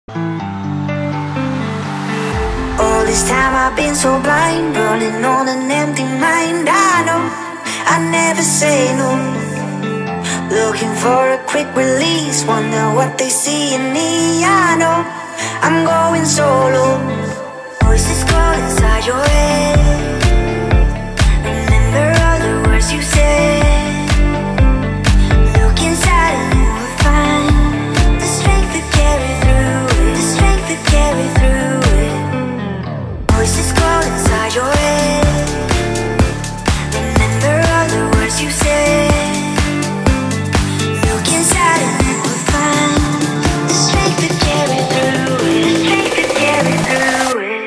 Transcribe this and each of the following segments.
All this time I've been so blind, running on an empty mind. I know I never say no, looking for a quick release, wonder what they see in me. I know I'm going solo. Voices call inside your head, remember all the words you said. Look inside and you will find the strength to carry through it, the strength to carry through it. Voices call inside your head, remember all the words you said. Look inside and you will find the strength to carry through it, the strength to carry through it.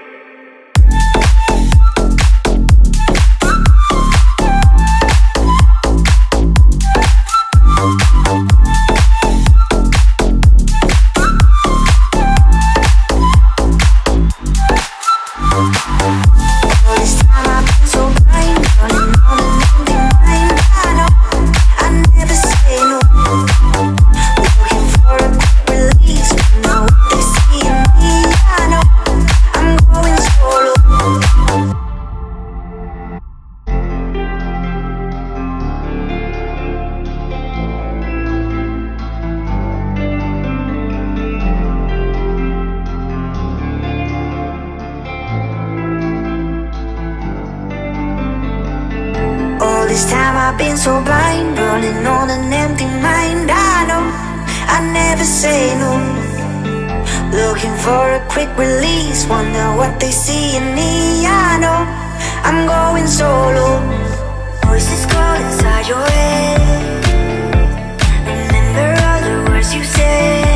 All this time I've been so blind, running on an empty mind. I know I never say no, looking for a quick release, wonder what they see in me. I know I'm going solo. All this time I've been so blind, running on an empty mind. I know I never say no, looking for a quick release, wonder what they see in me. I know I'm going solo. Voices call inside your head, remember all the words you said.